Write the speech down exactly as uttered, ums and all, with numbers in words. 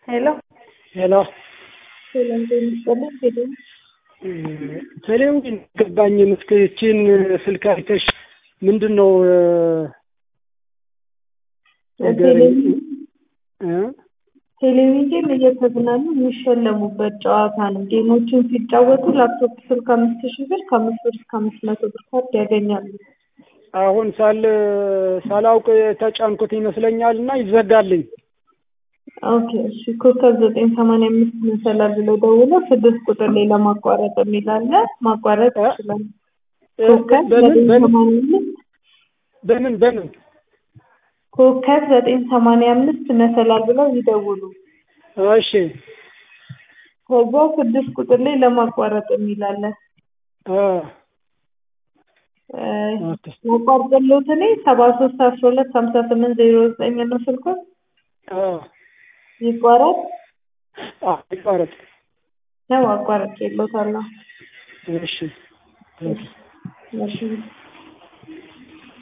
Hello. Hello. ሰላም ጤና ይስጥልኝ። ተሌው ገባኝ መስከችን ስልክ አይተሽ ምንድነው ቴሌቪዥን እየተዝናኑ የሚሸለሙበት ጨዋታ ነው። ጌሞችን ሲጫወቱ ላፕቶፕ ስልክ አምስት ሺህ ብር ከአምስት ብር እስከ አምስት መቶ ብር ካርድ ያገኛሉ። አሁን ሳል ሳላውቅ ተጫንኩት ይመስለኛልና ይዘጋልኝ። ኦኬ እሺ ኮከብ ዘጠኝ ሰማንያ አምስት መሰላል ብለው ደውለው ስድስት ቁጥር ላይ ለማቋረጥ የሚላለ ማቋረጥ ይችላል። ኮከብ በምን በምን ሰማንያ አምስት በምን በምን ኮከብ ዘጠኝ ሰማንያ አምስት መሰላል ብለው ይደውሉ። እሺ ከዛ ስድስት ቁጥር ላይ ለማቋረጥ የሚላለ አ ማቋረጥ ነው ሰባ ሶስት አስራ ሁለት ሃምሳ ስምንት ዜሮ ዘጠኝ ነው ስልኩ። አ ይቋረጥ አ ይቋረጥ ነው አቋረጥ ይሎታል። እሺ እሺ